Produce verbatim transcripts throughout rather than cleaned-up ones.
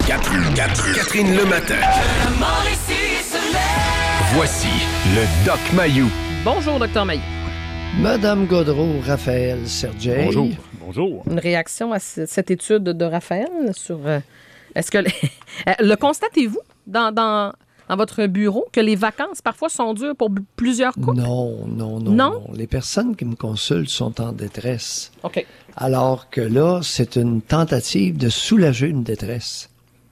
Catherine, Catherine, Catherine le matin. Voici le Doc Mayou. Bonjour, docteur Mayou. Madame Gaudreau, Raphaël Sergey. Bonjour. Bonjour. Une réaction à c- cette étude de Raphaël sur... euh, est-ce que... Les, le constatez-vous dans, dans, dans votre bureau que les vacances, parfois, sont dures pour b- plusieurs couples? Non, non, non, Non? non. Les personnes qui me consultent sont en détresse. OK. Alors que là, c'est une tentative de soulager une détresse.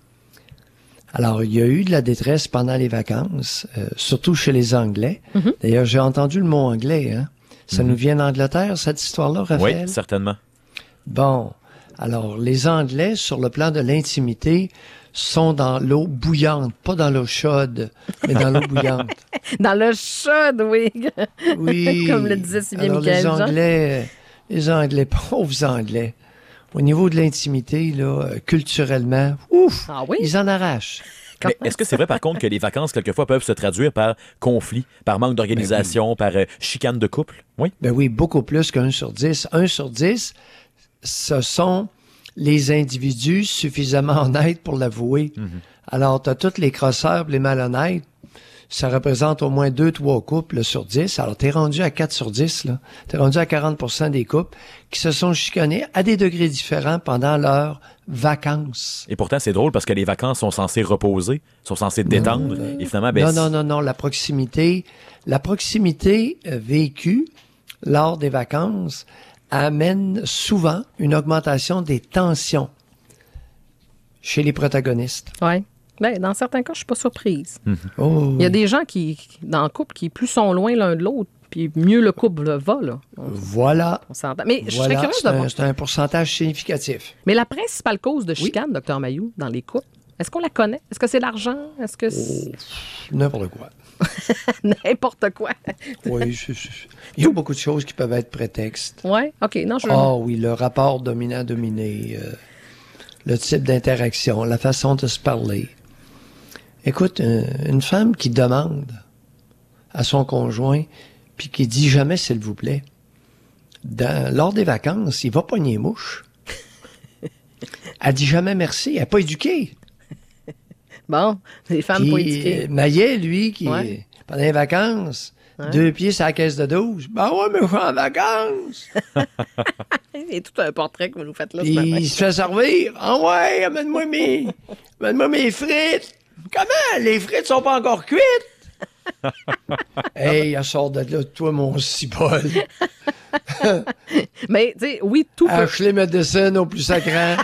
Alors, il y a eu de la détresse pendant les vacances, euh, surtout chez les Anglais. Mm-hmm. D'ailleurs, j'ai entendu le mot anglais, hein? Ça mm-hmm. nous vient d'Angleterre, cette histoire-là, Raphaël? Oui, certainement. Bon. Alors, les Anglais, sur le plan de l'intimité, sont dans l'eau bouillante, pas dans l'eau chaude, mais dans l'eau bouillante. Dans le chaude, oui. Oui. Comme le disait si bien Alors, Michael les Jean. Anglais, les Anglais, pauvres Anglais, au niveau de l'intimité, là, culturellement, ouf, Ah oui? ils en arrachent. Mais est-ce que c'est vrai, par contre, que les vacances, quelquefois, peuvent se traduire par conflit, par manque d'organisation, ben oui. par euh, chicane de couple? Oui? Ben oui, beaucoup plus qu'un sur dix. Un sur dix, ce sont les individus suffisamment honnêtes pour l'avouer. Mm-hmm. Alors, tu as tous les crosseurs, les malhonnêtes. Ça représente au moins deux, trois couples sur dix. Alors, t'es rendu à quatre sur dix, là. T'es rendu à quarante pour cent des couples qui se sont chicanés à des degrés différents pendant leurs vacances. Et pourtant, c'est drôle parce que les vacances sont censées reposer, sont censées détendre. Non, et finalement, ben, non, non, non, non. La proximité, la proximité euh, vécue lors des vacances amène souvent une augmentation des tensions chez les protagonistes. Oui. Ben, dans certains cas, je suis pas surprise. Mm-hmm. Oh, Il y a des gens qui, dans le couple, qui plus sont loin l'un de l'autre, puis mieux le couple va, là. On, voilà. on s'entend. Mais je voilà. serais curieuse C'est de un, voir. c'est un pourcentage significatif. Mais la principale cause de Oui. chicane, docteur Mayou, dans les couples, est-ce qu'on la connaît? Est-ce que c'est l'argent? Est-ce que c'est... Oh, n'importe quoi. N'importe quoi. Oui, je, je, il y a beaucoup de choses qui peuvent être prétextes. Oui? OK. Non, je... Ah oui, le rapport dominant-dominé, euh, le type d'interaction, la façon de se parler. Écoute, euh, une femme qui demande à son conjoint, puis qui dit jamais s'il vous plaît, dans, lors des vacances, il va pogner les mouches. Elle dit jamais merci, elle n'est pas éduquée. Bon, les femmes Puis, pas éduquées. euh, Maillet, lui, qui, Ouais. pendant les vacances, Ouais. deux pieds sur la caisse de douze, ben ouais, mais je suis en vacances. C'est tout un portrait que vous nous faites là ce Puis matin. il se fait servir. Ah ouais, amène-moi mes, amène-moi mes frites. Comment? Les frites sont pas encore cuites? Hey, elle sort de là, toi, mon cibole. Mais, tu sais, oui, tout peut... Ashley Medicine au plus sacrant.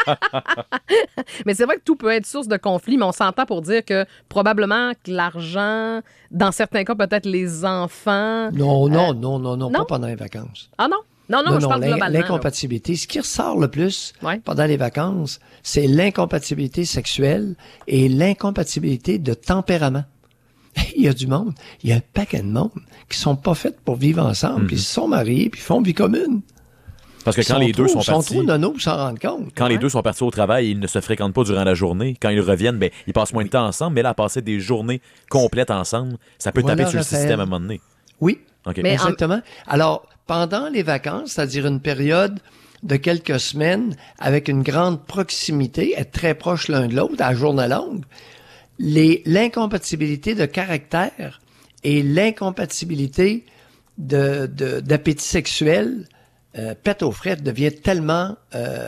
Mais c'est vrai que tout peut être source de conflit, mais on s'entend pour dire que probablement que l'argent, dans certains cas, peut-être les enfants... Non, non, Euh, non, non, non, non? pas pendant les vacances. Ah non? Non, non, je parle l'in- globalement. là. l'incompatibilité. Ce qui ressort le plus Ouais. pendant les vacances, c'est l'incompatibilité sexuelle et l'incompatibilité de tempérament. Il y a du monde, il y a un paquet de monde qui sont pas faits pour vivre ensemble, puis ils se sont mariés, puis font vie commune. parce que Ils quand les deux trop, sont sont partis... trop nonos pour s'en rendre compte. Quand les Ouais. deux sont partis au travail, ils ne se fréquentent pas durant la journée. Quand ils reviennent, ben, ils passent moins de temps ensemble, mais là, à passer des journées complètes ensemble, ça peut Voilà, taper sur le Raphaël. système à un moment donné. Oui, OK. Mais- exactement. Alors, pendant les vacances, c'est-à-dire une période de quelques semaines avec une grande proximité, être très proches l'un de l'autre à journée longue, les, l'incompatibilité de caractère et l'incompatibilité de, de, d'appétit sexuel euh, pète aux frettes, devient tellement euh,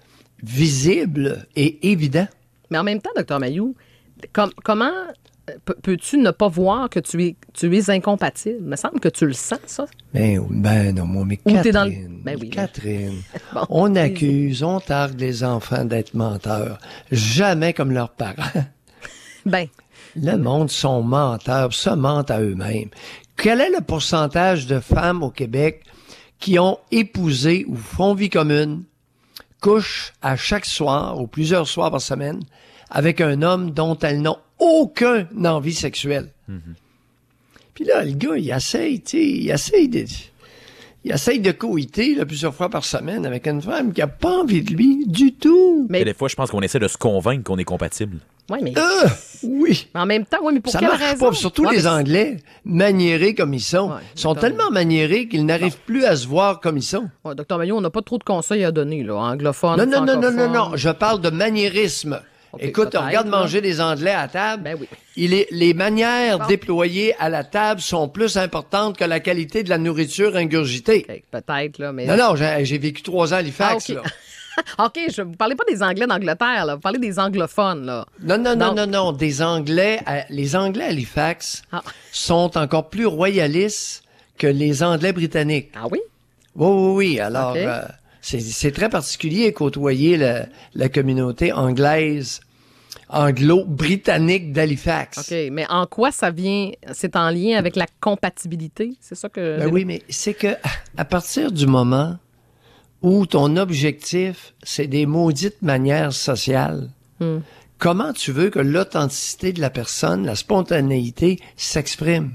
visible et évident. Mais en même temps, docteur Mayou, com- comment pe- peux-tu ne pas voir que tu es, tu es incompatible? Il me semble que tu le sens, ça. Ben, ben non, moi, mais Ou Catherine, t'es dans le- ben oui, Catherine, Bon, on vas-y. accuse, on targue les enfants d'être menteurs. Jamais comme leurs parents. Ben, Le monde sont menteurs, se mentent à eux-mêmes. Quel est le pourcentage de femmes au Québec qui ont épousé ou font vie commune, couchent à chaque soir ou plusieurs soirs par semaine avec un homme dont elles n'ont aucune envie sexuelle? Puis là, le gars, il essaye, tu sais, il essaye de... Il essaye de coïter là, plusieurs fois par semaine avec une femme qui n'a pas envie de lui du tout. mais, Et des fois, je pense qu'on essaie de se convaincre qu'on est compatible. ouais, mais Euh, oui. en même temps, oui, mais pour Ça quelle marche raison? pas. Surtout Ouais, les mais- Anglais, maniérés comme ils sont. Ouais, Ils sont d'accord. tellement maniérés qu'ils n'arrivent plus à se voir comme ils sont. Ouais, docteur Mayou, on n'a pas trop de conseils à donner, là, anglophone, Non, non, non, non, non, francophone. non. Je parle de maniérisme. OK, Écoute, peut-être, regarde là. manger des Anglais à table. Ben oui. Il est, les manières Bon. déployées à la table sont plus importantes que la qualité de la nourriture ingurgitée. OK, peut-être, là, mais... Non, non, j'ai, j'ai vécu trois ans à Halifax, Ah, OK. là. OK, je vous parlez pas des Anglais d'Angleterre, là. Vous parlez des anglophones, là. Non, non, non, Donc- non, non. Des Anglais, à- les Anglais à Halifax Ah. sont encore plus royalistes que les Anglais britanniques. Ah oui? Oui, oui, oui. Alors, OK. euh, c'est, c'est très particulier côtoyer la, la communauté anglaise, anglo-britannique d'Halifax. OK, mais en quoi ça vient... C'est en lien avec la compatibilité? C'est ça que... Ben oui, mais c'est que à partir du moment où ton objectif, c'est des maudites manières sociales, Hmm. comment tu veux que l'authenticité de la personne, la spontanéité, s'exprime?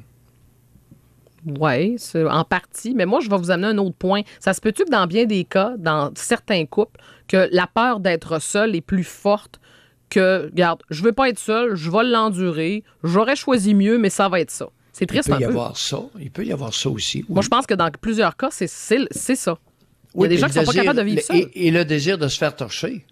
Oui, c'est en partie. Mais moi, je vais vous amener un autre point. Ça se peut-tu que dans bien des cas, dans certains couples, que la peur d'être seul est plus forte que, regarde, je veux pas être seul, je vais l'endurer, j'aurais choisi mieux, mais ça va être ça. C'est Il triste peut un y peu. avoir ça. Il peut y avoir ça aussi. oui. Moi, je pense que dans plusieurs cas, c'est, c'est, c'est ça. Il y Oui, a des puis gens le qui sont pas désir- capables de vivre le- seuls. Et, et le désir de se faire torcher.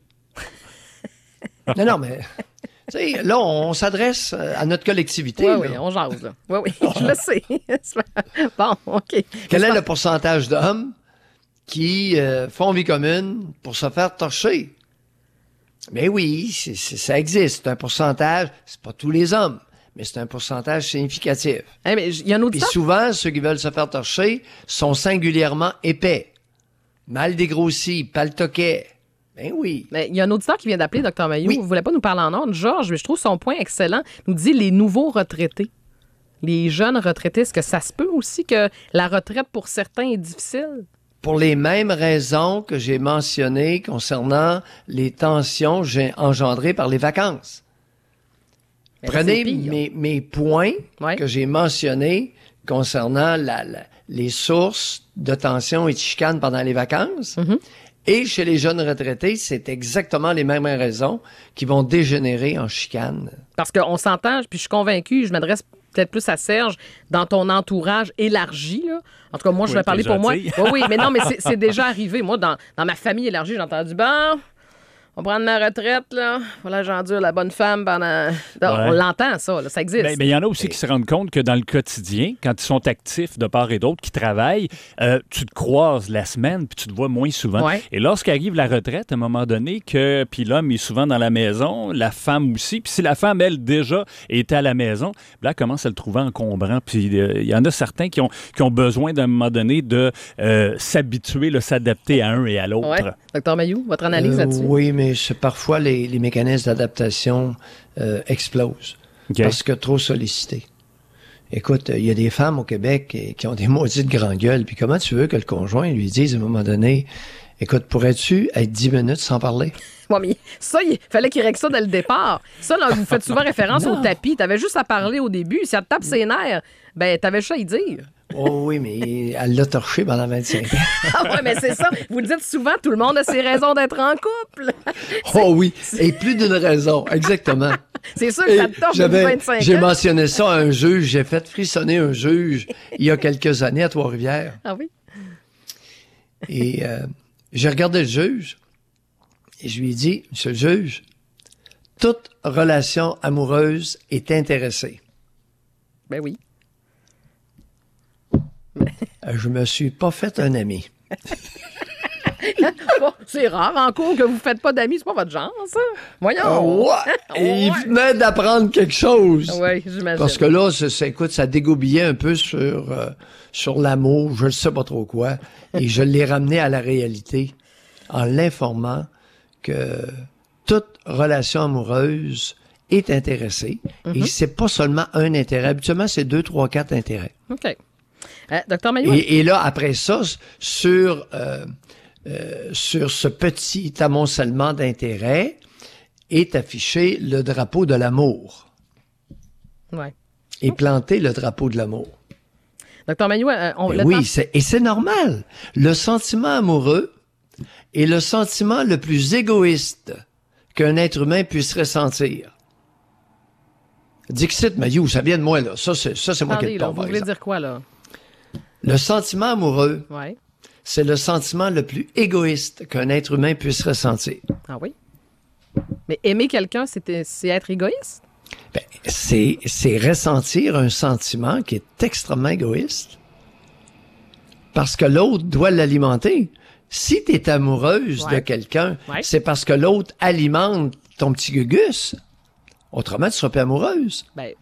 non, non, mais... Tu sais, là, on s'adresse à notre collectivité. Oui, là. oui, on jase, là. Oui, oui, je le sais. Bon, OK. Quel est le pourcentage d'hommes qui euh, font vie commune pour se faire torcher? Mais oui, c'est, c'est- ça existe. C'est un pourcentage, c'est pas tous les hommes, mais c'est un pourcentage significatif. Eh, mais il y a un Puis auditeur. souvent, ceux qui veulent se faire torcher sont singulièrement épais, mal dégrossis, paltoquets. Ben oui. Mais il y a un auditeur qui vient d'appeler, Dr Mailloux. Oui. Vous voulez pas nous parler en ordre? Georges, mais je trouve son point excellent. Il nous dit les nouveaux retraités. Les jeunes retraités, est-ce que ça se peut aussi que la retraite pour certains est difficile? Pour les mêmes raisons que j'ai mentionnées concernant les tensions j'ai engendrées par les vacances. Mais là, Prenez c'est pire. mes, mes points Ouais. que j'ai mentionnés concernant la, la- les sources de tensions et de chicanes pendant les vacances. Mm-hmm. Et chez les jeunes retraités, c'est exactement les mêmes raisons qui vont dégénérer en chicanes. Parce qu'on s'entend, puis je suis convaincue, je m'adresse peut-être plus à Serge, dans ton entourage élargi, là. En tout cas, moi, je Oui, vais parler t'es pour moi. gentil. Oui, oui, mais non, mais c'est, c'est déjà arrivé. Moi, dans, dans ma famille élargie, j'ai entendu, bon, on prend ma retraite, là. Voilà, j'endure la bonne femme pendant... Non, Ouais. On l'entend, ça, là, ça existe. Mais il y en a aussi qui se rendent compte que dans le quotidien, quand ils sont actifs de part et d'autre, qui travaillent, euh, tu te croises la semaine puis tu te vois moins souvent. Ouais. Et lorsqu'arrive la retraite, à un moment donné, que puis l'homme est souvent dans la maison, la femme aussi. Puis si la femme, elle, déjà était à la maison, là, elle commence à le trouver encombrant. Puis euh, il y en a certains qui ont, qui ont besoin, d'un moment donné, de euh, s'habituer, là, s'adapter à un et à l'autre. Ouais. Docteur Mailloux, votre analyse Euh, là-dessus? oui, mais c'est- parfois les, les mécanismes d'adaptation euh, explosent OK. parce que trop sollicités. Écoute, il y a des femmes au Québec eh, qui ont des maudites grandes gueules. Puis comment tu veux que le conjoint lui dise à un moment donné, écoute, pourrais-tu être dix minutes sans parler? Ouais, mais ça, il fallait qu'il règle ça dès le départ. Ça, là, vous faites souvent référence au tapis. T'avais juste à parler au début. Si elle te tape ses nerfs, ben, t'avais juste à y dire. Oh oui, mais elle l'a torché pendant vingt-cinq ans. Ah ouais, mais c'est ça. Vous le dites souvent, tout le monde a ses raisons d'être en couple. Oh oui, et plus d'une raison, exactement. C'est sûr que Et ça te torche depuis j'avais- vingt-cinq J'ai ans. mentionné ça à un juge, j'ai fait frissonner un juge il y a quelques années à Trois-Rivières. Ah oui? Et euh, j'ai regardé le juge et je lui ai dit, Monsieur le juge, toute relation amoureuse est intéressée. Ben oui. Euh, Je me suis pas fait un ami. Bon, c'est rare en cours que vous ne faites pas d'amis. C'est pas votre genre, ça. Voyons. Oh, ouais! Et il Ouais. venait d'apprendre quelque chose. Oui, j'imagine. Parce que là, ça, ça, écoute, ça dégoubillait un peu sur, euh, sur l'amour, je ne sais pas trop quoi. Et je l'ai ramené à la réalité en l'informant que toute relation amoureuse est intéressée. Et c'est pas seulement un intérêt. Habituellement, c'est deux, trois, quatre intérêts. OK. Euh, Docteur Mailloux, Et, et là, après ça, sur, euh, euh, sur ce petit amoncellement d'intérêts est affiché le drapeau de l'amour. ouais. Et planté le drapeau de l'amour. Docteur Mailloux, euh, on Ben le oui, temps- c'est- et c'est normal. Le sentiment amoureux est le sentiment le plus égoïste qu'un être humain puisse ressentir. Dixit Mailloux, ça vient de moi, là. Ça, c'est, ça, c'est moi qui Attendez, le là, tombe, vous par voulez exemple. dire quoi, là? Le sentiment amoureux, Oui. c'est le sentiment le plus égoïste qu'un être humain puisse ressentir. Ah oui? Mais aimer quelqu'un, c'est, c'est être égoïste? Ben, c'est, c'est ressentir un sentiment qui est extrêmement égoïste. Parce que l'autre doit l'alimenter. Si tu es amoureuse Ouais. de quelqu'un, Ouais. c'est parce que l'autre alimente ton petit gugus. Autrement, tu seras plus amoureuse. Ben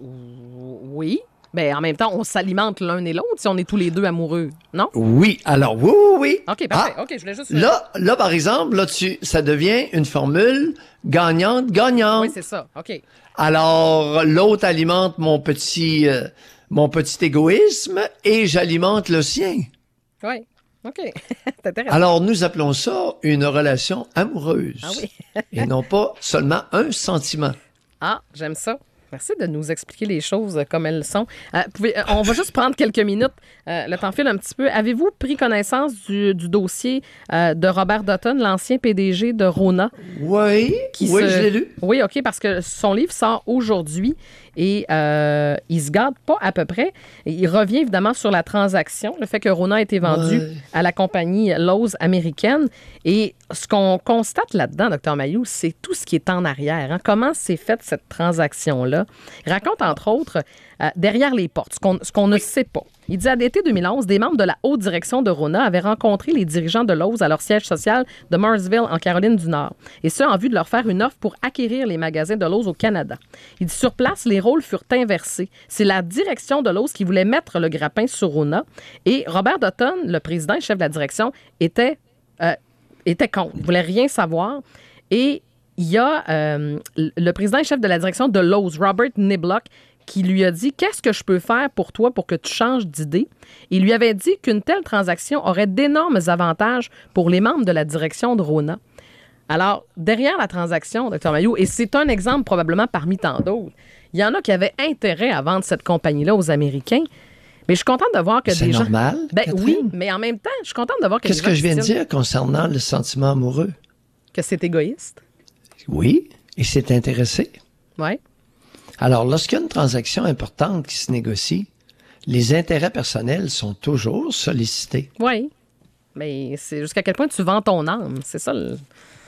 oui. Ben en même temps, on s'alimente l'un et l'autre si on est tous les deux amoureux, non? Oui, alors oui, oui, oui. OK, parfait. Ah, OK, je voulais juste... Là, là, par exemple, là, tu, ça devient une formule gagnante-gagnante. Oui, c'est ça. OK. Alors, l'autre alimente mon petit, euh, mon petit égoïsme et j'alimente le sien. Oui. OK. C'est intéressant. Alors, nous appelons ça une relation amoureuse. Ah oui. Et non pas seulement un sentiment. Ah, j'aime ça. Merci de nous expliquer les choses comme elles sont. Euh, pouvez, euh, on va juste prendre quelques minutes. Euh, le temps file un petit peu. Avez-vous pris connaissance du, du dossier euh, de Robert Dutton, l'ancien P D G de Rona? Oui, Qui oui, se- je l'ai lu. Oui, OK, parce que son livre sort aujourd'hui et euh, il se garde pas à peu près. Et il revient évidemment sur la transaction, le fait que Rona a été vendu Ouais. à la compagnie Lowe's américaine. Et ce qu'on constate là-dedans, docteur Mailloux, c'est tout ce qui est en arrière. hein. Comment s'est faite cette transaction-là? Il raconte, entre autres, euh, derrière les portes, ce qu'on, ce qu'on ne sait pas. Il dit à l'été deux mille onze, des membres de la haute direction de Rona avaient rencontré les dirigeants de Lowe's à leur siège social de Mooresville, en Caroline du Nord, et ce, en vue de leur faire une offre pour acquérir les magasins de Lowe's au Canada. Il dit, sur place, les rôles furent inversés. C'est la direction de Lowe's qui voulait mettre le grappin sur Rona, et Robert Dutton, le président et chef de la direction, était, euh, était contre. Il ne voulait rien savoir. Et il y a euh, le président et chef de la direction de Lowe's, Robert Niblock, qui lui a dit « Qu'est-ce que je peux faire pour toi pour que tu changes d'idée? » Il lui avait dit qu'une telle transaction aurait d'énormes avantages pour les membres de la direction de Rona. Alors, derrière la transaction, docteur Mailloux, et c'est un exemple probablement parmi tant d'autres, il y en a qui avaient intérêt à vendre cette compagnie-là aux Américains. Mais je suis contente de voir que C'est des gens... normal, Ben Catherine? oui, mais en même temps, je suis contente de voir que Qu'est-ce des gens que je viens de estiment dire concernant le sentiment amoureux? que c'est égoïste. Oui, et c'est intéressé. Oui. Alors, lorsqu'il y a une transaction importante qui se négocie, les intérêts personnels sont toujours sollicités. Oui. Mais c'est jusqu'à quel point tu vends ton âme. C'est ça le...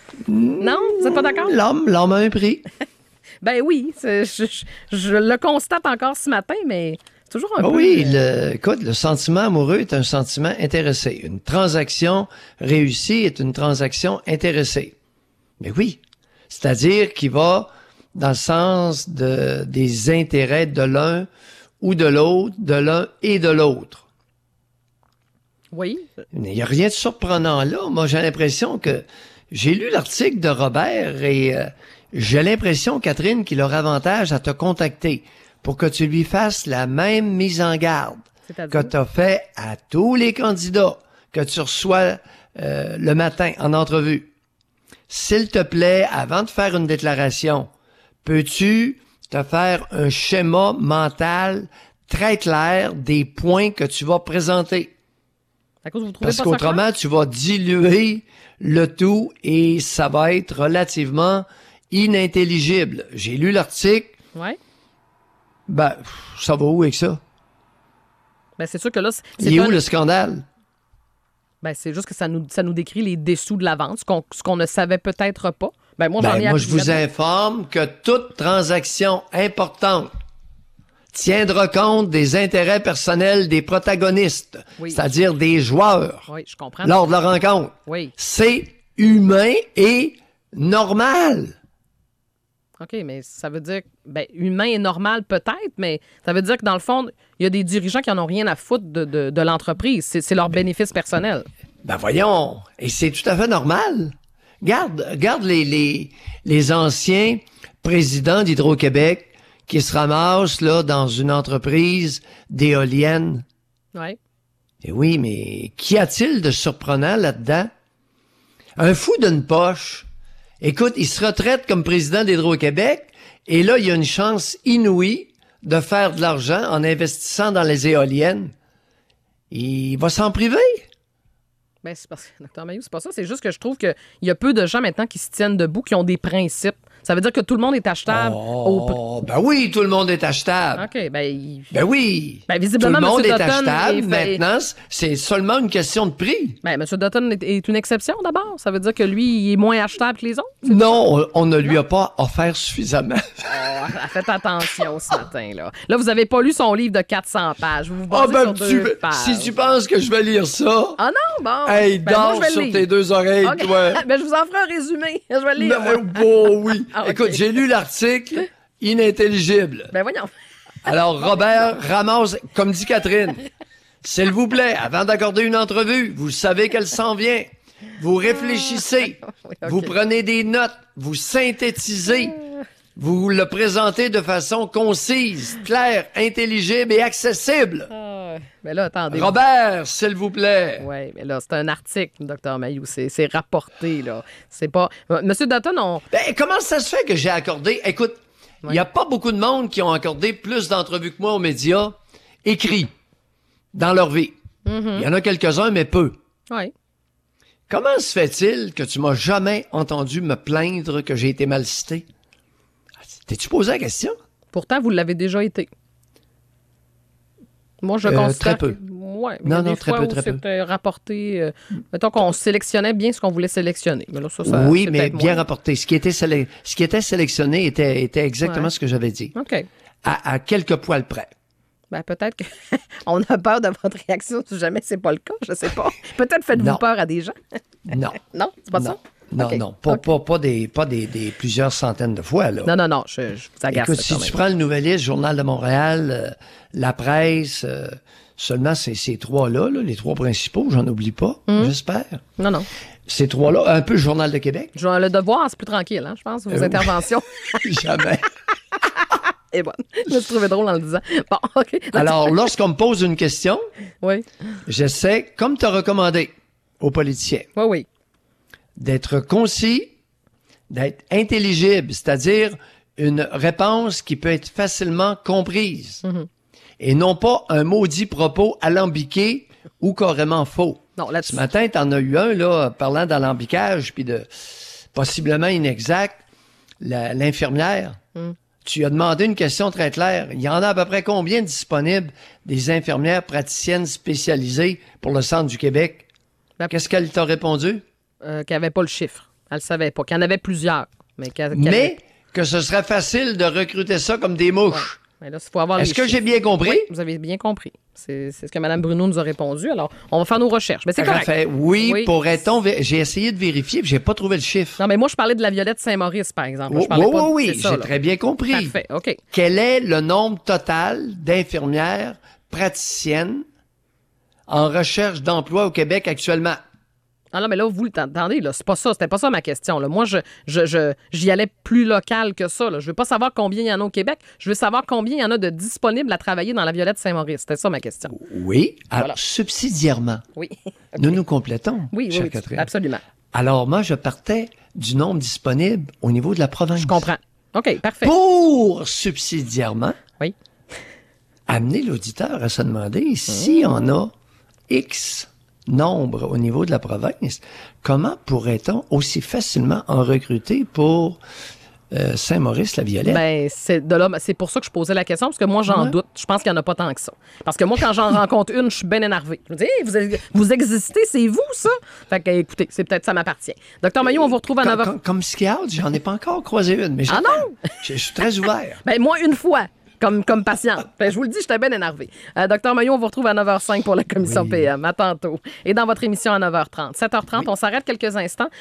Non? Vous n'êtes pas d'accord? L'homme, l'homme a un prix. Ben oui. c'est- Je, je- je le constate encore ce matin, mais c'est toujours un Ah peu... oui, le, écoute, le sentiment amoureux est un sentiment intéressé. Une transaction réussie est une transaction intéressée. Mais oui, c'est-à-dire qu'il va dans le sens de, des intérêts de l'un ou de l'autre, de l'un et de l'autre. Oui. Il n'y a rien de surprenant là. Moi, j'ai l'impression que j'ai lu l'article de Robert et euh, j'ai l'impression, Catherine, qu'il aura avantage à te contacter pour que tu lui fasses la même mise en garde que C'est-à-dire? tu as fait à tous les candidats que tu reçois euh, le matin en entrevue. S'il te plaît, avant de faire une déclaration, peux-tu te faire un schéma mental très clair des points que tu vas présenter? À cause vous trouvez Parce pas ça clair? qu'autrement, tu vas diluer le tout et ça va être relativement inintelligible. J'ai lu l'article. Ouais. Ben, pff, ça va où avec ça? Ben c'est sûr que là, c'est c'est Il est un- où le scandale? Ben, c'est juste que ça nous, ça nous décrit les dessous de la vente, ce qu'on, ce qu'on ne savait peut-être pas. Ben, moi, j'en Ben, ai moi, appris je vous là-dedans. informe que toute transaction importante tiendra compte des intérêts personnels des protagonistes, Oui. c'est-à-dire des joueurs, Oui, je comprends. lors de la rencontre. Oui. C'est humain et normal. OK, mais ça veut dire, ben, humain et normal peut-être, mais ça veut dire que dans le fond, il y a des dirigeants qui n'en ont rien à foutre de, de, de l'entreprise. C'est, c'est leur bénéfice personnel. Ben voyons, et c'est tout à fait normal. Garde, garde les, les, les anciens présidents d'Hydro-Québec qui se ramassent là dans une entreprise d'éoliennes. Oui. Et oui, mais qu'y a-t-il de surprenant là-dedans? Un fou d'une poche. Écoute, il se retraite comme président d'Hydro-Québec et là, il y a une chance inouïe de faire de l'argent en investissant dans les éoliennes. Il va s'en priver. Ben, c'est parce que, docteur Mailloux, c'est pas ça. C'est juste que je trouve qu'il y a peu de gens maintenant qui se tiennent debout, qui ont des principes Ça veut dire que tout le monde est achetable. au- Oh, ben oui, tout le monde est achetable. OK, ben, il- Ben oui. Ben, visiblement, tout le monde M. est Dutton achetable. est fait- Maintenant, c'est seulement une question de prix. ben, M. Dutton est, est une exception d'abord. Ça veut dire que lui, il est moins achetable que les autres. Non, on, on ne lui a pas offert suffisamment. Oh, faites attention ce matin, là. Là, vous avez pas lu son livre de quatre cents pages. Vous vous Ah basez ben, sur tu- deux pages. si tu penses que je vais lire ça, Ah non, bon. hey, Ben, moi, dors je vais le sur lire. tes deux oreilles, OK. toi. Ben, je vous en ferai un résumé. Je vais le lire, moi. Ben, oh, oui. Ah, OK. Écoute, j'ai lu l'article, inintelligible. Ben, voyons. Alors, Robert ramasse, comme dit Catherine, s'il vous plaît, avant d'accorder une entrevue, vous savez qu'elle s'en vient. Vous réfléchissez, Oui, OK. vous prenez des notes, vous synthétisez, vous le présentez de façon concise, claire, intelligible et accessible. Ah, mais là, attendez. Robert, s'il vous plaît. Oui, mais là, c'est un article, docteur Mayou. C'est, c'est rapporté, là. C'est pas. Monsieur Dutton, on. Ben, comment ça se fait que j'ai accordé... Écoute, il n'y a pas beaucoup de monde qui ont accordé plus d'entrevues que moi aux médias écrits dans leur vie. Il y en a quelques-uns, mais peu. Oui. Comment se fait-il que tu m'as jamais entendu me plaindre que j'ai été mal cité? T'es-tu posé la question? Pourtant, vous l'avez déjà été. Moi, je Euh, considère. très peu. que- Ouais, Non, il y a non, des très fois peu, où très peu. c'était rapporté. euh, mettons qu'on sélectionnait bien ce qu'on voulait sélectionner. Mais là, ça, ça oui, c'est mais peut-être bien moins. rapporté. Ce qui était, sélec- ce qui était sélectionné était, était exactement Ouais. ce que j'avais dit. OK. À, à quelques poils près. Ben, peut-être qu'on a peur de votre réaction si jamais c'est pas le cas. Je sais pas. Peut-être faites-vous Non. peur à des gens. Non. Non, c'est pas non. ça? Non, OK. non. Pas, OK. pas, pas, des, pas des, des plusieurs centaines de fois, là. Non, non, non. Je, je vous agace. Écoute, là, si quand tu même. prends le Nouvelliste, Journal de Montréal, euh, La Presse, euh, seulement ces, ces trois-là, là, les trois principaux, j'en oublie pas, Hum. j'espère. Non, non. Ces trois-là, un peu le Journal de Québec. Je- Le devoir, c'est plus tranquille, hein, je pense, vos Euh, interventions. Jamais. Et bon, je me suis trouvé drôle en le disant. Bon, OK. Alors, lorsqu'on me pose une question, Oui, j'essaie, comme tu as recommandé aux politiciens, oui, oui. d'être concis, d'être intelligible, c'est-à-dire une réponse qui peut être facilement comprise. Mhm. Et non pas un maudit propos alambiqué ou carrément faux. Non, Ce là-dessus. matin, t'en as eu un, là, parlant d'alambicage puis de possiblement inexact. La- L'infirmière, Mm. tu lui as demandé une question très claire. Il y en a à peu près combien disponibles des infirmières praticiennes spécialisées pour le centre du Québec? Ben- Qu'est-ce qu'elle t'a répondu? Euh, qu'elle n'avait pas le chiffre. Elle ne savait pas. Qu'il y en avait plusieurs. Mais, qu'elle- qu'elle Mais avait- que ce serait facile de recruter ça comme des mouches. Mais là, il faut avoir Est-ce les que j'ai chiffres. bien compris? Oui, vous avez bien compris. C'est c'est ce que Mme Bruno nous a répondu. Alors, on va faire nos recherches. Mais c'est correct. Raphaël, oui, Oui. pourrait-on... vé- J'ai essayé de vérifier, puis j'ai pas trouvé le chiffre. Non, mais moi, je parlais de la Violette Saint-Maurice, par exemple. Oui, Je parlais oui, pas de- oui, c'est ça, j'ai là. très bien compris. Parfait, OK. Quel est le nombre total d'infirmières praticiennes en recherche d'emploi au Québec actuellement? Ah non, mais là, vous l'entendez, là, c'est pas ça, c'était pas ça ma question. Là. Moi, je, je, je- j'y allais plus local que ça. Là. Je veux pas savoir combien il y en a au Québec. Je veux savoir combien il y en a de disponibles à travailler dans la Violette Saint-Maurice. C'était ça ma question. Oui, alors, Voilà. subsidiairement, Oui. nous nous complétons, Oui, oui, chère oui, Catherine. absolument. Alors, moi, je partais du nombre disponible au niveau de la province. Je comprends. OK, parfait. Pour subsidiairement Oui. amener l'auditeur à se demander s'il y en a X nombre au niveau de la province, comment pourrait-on aussi facilement en recruter pour euh, Saint-Maurice-la-Violette? Ben, c'est de là, c'est pour ça que je posais la question, parce que moi, j'en Ouais. doute. Je pense qu'il n'y en a pas tant que ça. Parce que moi, quand j'en rencontre une, je suis bien énervée. Je me dis, hey, vous, avez- vous existez, c'est vous, ça? Fait que, écoutez, c'est peut-être ça m'appartient. Docteur Maillot, on vous retrouve à comme, neuf heures. comme, comme ski out, j'en ai pas encore croisé une, mais Ah j'attends. non? Je, je suis très ouvert. Ben, moi, une fois, comme, comme patiente. Ben, je vous le dis, j'étais bien énervée. Euh, Docteur Maillot, on vous retrouve à neuf heures cinq pour la commission Oui. P M. À tantôt. Et dans votre émission à neuf heures trente. sept heures trente, on s'arrête quelques instants.